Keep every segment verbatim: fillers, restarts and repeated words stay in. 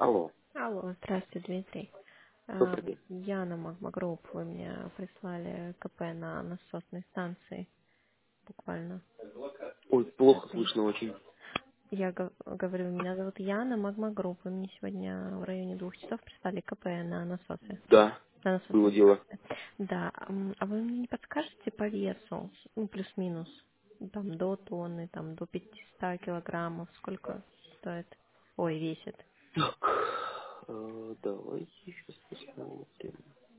Алло, Алло, здравствуйте, Дмитрий. А, добрый день. Яна Магмагрупп, вы мне прислали КП на насосной станции буквально Ой, пять плохо минут. слышно очень. Я го- говорю, меня зовут Яна Магмагрупп, вы мне сегодня в районе двух часов прислали КП на насосы, Да, на было насосной дело. станции. Да, м, а вы мне не подскажете по весу, ну, плюс-минус, там, до тонны, там, до пятисот килограммов, сколько стоит? Ой, весит. Так, э, давайте сейчас посмотрим.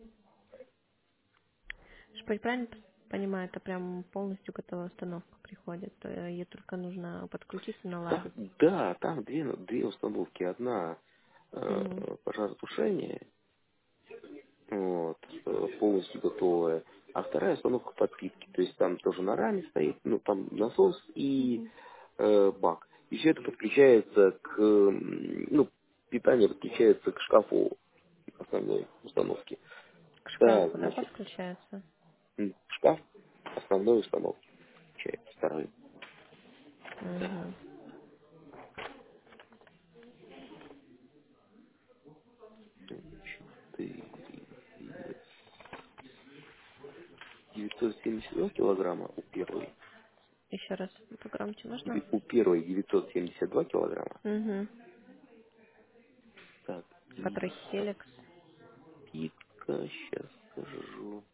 Чтобы я правильно понимаю, это прям полностью готовая установка приходит. то Ее только нужно подключить и Да, наладить. да, там две, две установки. Одна Угу. э, пожаротушение, вот, э, полностью готовая, а вторая установка подпитки. То есть там тоже на раме стоит, ну там насос и Угу. э, бак. И все это подключается к, м, ну, питание подключается к шкафу основной установки. К Так, шкафу, да, значит, подключается? м, шкаф основной установки. Получается, второй. Так, Угу. ты девятьсот семьдесят два килограмма у первой. Еще раз погромче можно? Деви- У первой девятьсот семьдесят два килограмма. Угу. Так, и Который Хеликс. подпитка, сейчас скажу.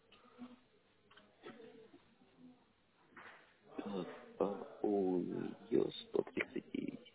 Так, а у нее сто тридцать девять.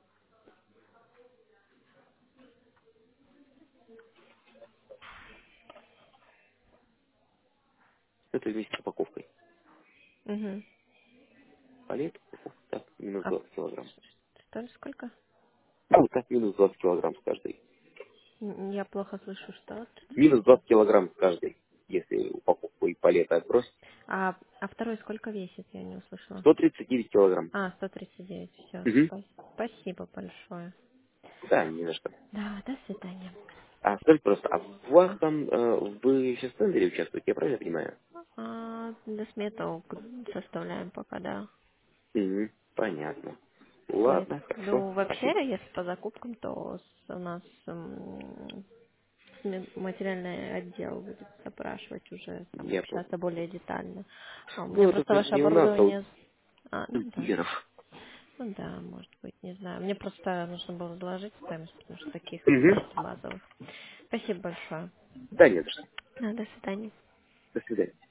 Это вместе с упаковкой. Угу. Палет, упаковка, так, минус А двадцать килограмм. что ли сколько? Ну, так, минус двадцать килограмм с каждой. М, Я плохо слышу, что? Минус двадцать килограмм с каждой, если упаковку и палета отбросить. А, а второй сколько весит? Я не услышала. сто тридцать девять килограмм. А, сто тридцать девять. Все. Угу. Спасибо большое. Да, не за что. Да, до свидания. А скажите просто, а у вас там, э, вы сейчас в тендере участвуете, я правильно понимаю? А, для смету составляем пока, да. Угу. Понятно. Поэт. Ладно, хорошо, Ну, вообще, спасибо. если по закупкам, то с- у нас м, сме- материальный отдел будет запрашивать уже, там, Я понял. общаться более детально. А у меня Ну, это, просто ваше конечно, не у нас, а у оборудование... А, ну да. дилеров. Ну да, может быть, не знаю. Мне просто нужно было заложить стоимость, потому что таких нет Угу. базовых. Спасибо большое. Да, нет, за что. Да, до свидания. До свидания.